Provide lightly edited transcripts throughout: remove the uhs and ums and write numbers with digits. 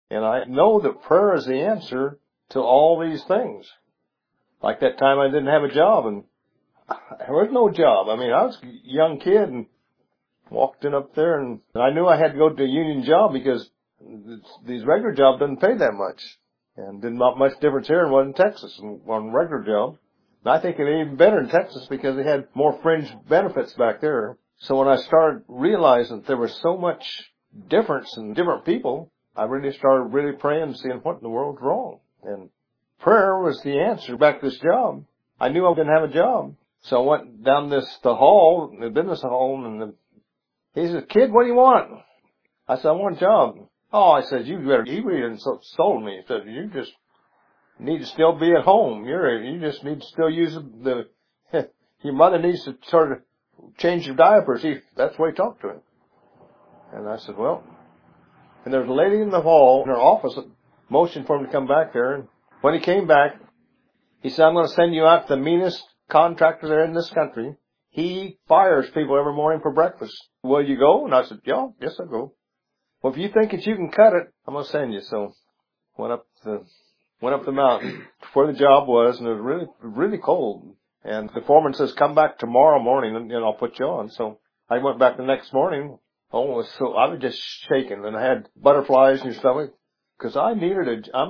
And I know that prayer is the answer to all these things. Like that time I didn't have a job, and there was no job. I mean, I was a young kid and walked in up there, and I knew I had to go to a union job because these regular jobs didn't pay that much. And didn't make much difference here than what in Texas on a regular job. And I think it even better in Texas because they had more fringe benefits back there. So when I started realizing that there was so much difference in different people, I really started praying and seeing what in the world's wrong. And prayer was the answer back to this job. I knew I didn't have a job. So I went down the business hall, and he said, "Kid, what do you want?" I said, "I want a job." "Oh," I said, "you really sold me." He said, "You just need to still be at home. You just need to still use your mother needs to sort of change your diapers." That's the way he talked to him. And I said, "Well," and there was a lady in the hall in her office that motioned for him to come back there. And when he came back, he said, "I'm going to send you out to the meanest contractor there in this country. He fires people every morning for breakfast. Will you go?" And I said, "Yeah, yes, I'll go." "Well, if you think that you can cut it, I'm going to send you." So went up the mountain to where the job was, and it was really cold. And the foreman says, "Come back tomorrow morning, and I'll put you on." So I went back the next morning. I was just shaking, and I had butterflies in your stomach because I needed I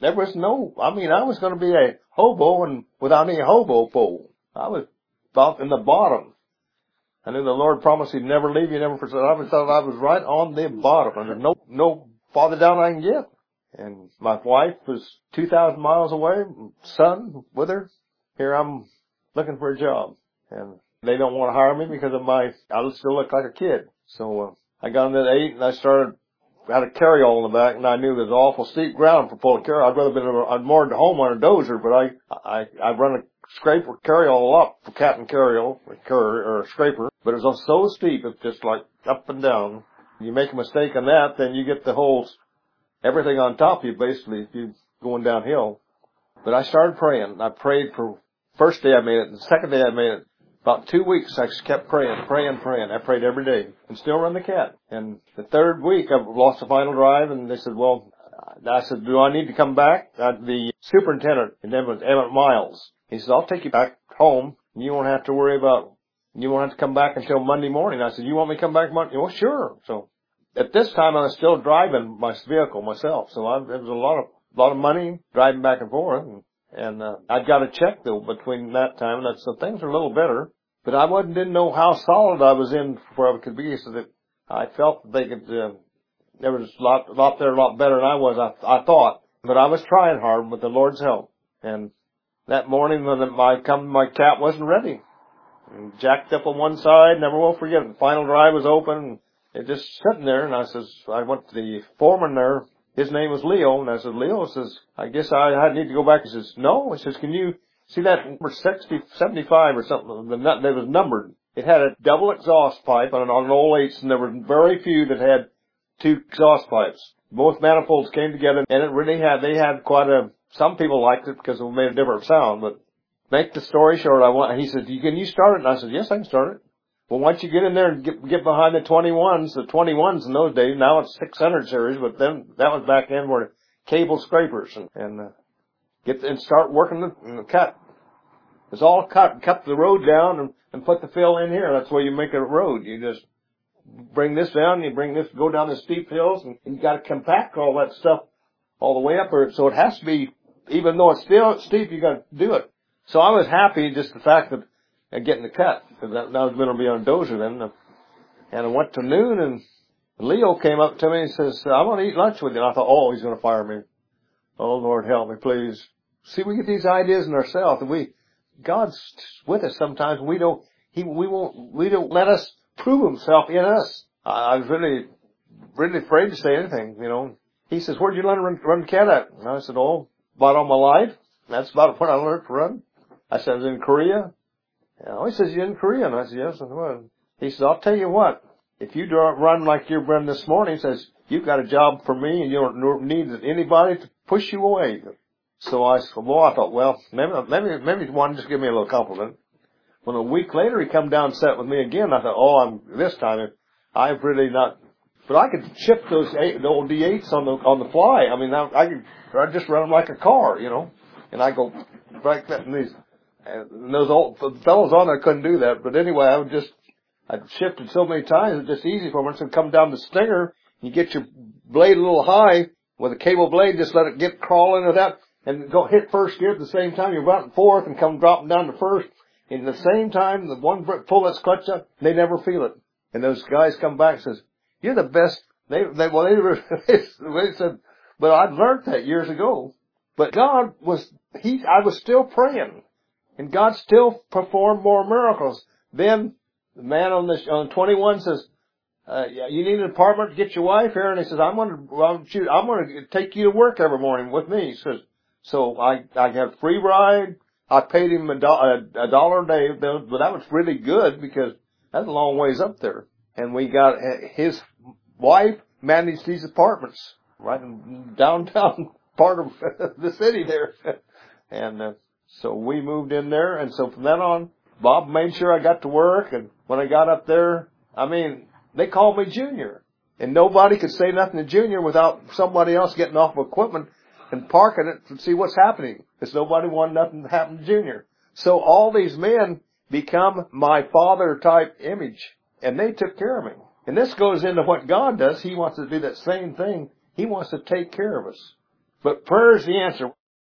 was going to be a hobo and without any hobo pole. I was about in the bottom. I knew the Lord promised He'd never leave you, never forsake. I thought I was right on the bottom, and there's no farther down I can get. And my wife was 2,000 miles away, son with her. Here I'm looking for a job, and they don't want to hire me because of I still look like a kid. So I got into 8, and I had a carryall in the back, and I knew there was awful steep ground for pulling a carryall. I'd more at home on a dozer, but I run a scraper carryall up for cat and carryall or a scraper, but it was so steep it's just like up and down. You make a mistake on that, then you get everything on top of you basically if you're going downhill. But I started praying. I prayed for first day I made it, the second day I made it. About 2 weeks I just kept praying. I prayed every day and still run the cat. And the third week I lost the final drive, and they said, "Well," I said, "Do I need to come back?" The superintendent, his name was Emmett Miles. He said, "I'll take you back home, and you won't have to come back until Monday morning." I said, "You want me to come back Monday?" "Well, sure." So at this time I was still driving my vehicle myself, so it was a lot of money driving back and forth, and I'd got a check though between that time, so things were a little better. But I didn't know how solid I was in where I could be, so that I felt that they could, there was a lot there, a lot better than I was, I thought. But I was trying hard with the Lord's help. And that morning when my cat wasn't ready. And jacked up on one side, never will forget it. The final drive was open, and it just sitting there, and I went to the foreman there. His name was Leo, and I said, "Leo," says, "I guess I need to go back." He says, "No." He says, "Can you see that number 75 or something that was numbered?" It had a double exhaust pipe on an old 8s, and there were very few that had 2 exhaust pipes. Both manifolds came together, and they had some people liked it because it made a different sound. But make the story short, he said, "Can you start it?" And I said, "Yes, I can start it." Well, once you get in there and get behind the 21s in those days, now it's 600 series, but then that was back then where cable scrapers and start working the cut. It's all cut the road down and put the fill in here. That's where you make a road. You just bring this down, go down the steep hills, and you got to compact all that stuff all the way up there. So it has to be, even though it's still steep, you got to do it. So I was happy just the fact that getting the cut, because that was going to be on a dozer then. And I went to noon, and Leo came up to me and says, "I want to eat lunch with you." And I thought, "Oh, he's going to fire me. Oh, Lord, help me, please." See, we get these ideas in ourselves, and God's with us sometimes. We don't let us prove Himself in us. I was really afraid to say anything, He says, "Where'd you learn to run the cat at?" And I said, "Oh, about all my life. That's about when I learned to run." I said, "I was in Korea." He says, "You're in Korea?" And I said, "Yes, I was." He says, "I'll tell you what, if you don't run like you're running this morning," he says, "you've got a job for me, and you don't need anybody to push you away." So I thought, well, maybe he wanted to just give me a little compliment. Well, a week later, he come down and sat with me again. I thought, this time, I've really not But I could chip the old D8s on the fly. I mean, I'd just run them like a car, you know. And I go like that, and those old fellows on there couldn't do that. But anyway, I'd shifted so many times, it's just easy for them. So come down the stinger, you get your blade a little high with a cable blade, just let it crawl into that, and go hit first gear at the same time. You're running fourth and come dropping down to first. And at the same time, the one pull that's clutch up, they never feel it. And those guys come back and says, "You're the best." They said, but I'd learned that years ago. But I was still praying, and God still performed more miracles. Then the man on 21 says, "You need an apartment to get your wife here," and he says, "I'm going to take you to work every morning with me." He says, so I have free ride. I paid him $1 a day, but that was really good because that's a long ways up there. And we got his wife managed these apartments right in downtown part of the city there. And so we moved in there. And so from then on, Bob made sure I got to work. And when I got up there, I mean, they called me Junior. And nobody could say nothing to Junior without somebody else getting off of equipment and parking it to see what's happening. Because nobody wanted nothing to happen to Junior. So all these men become my father type image. And they took care of me. And this goes into what God does. He wants to do that same thing. He wants to take care of us. But prayer is the answer.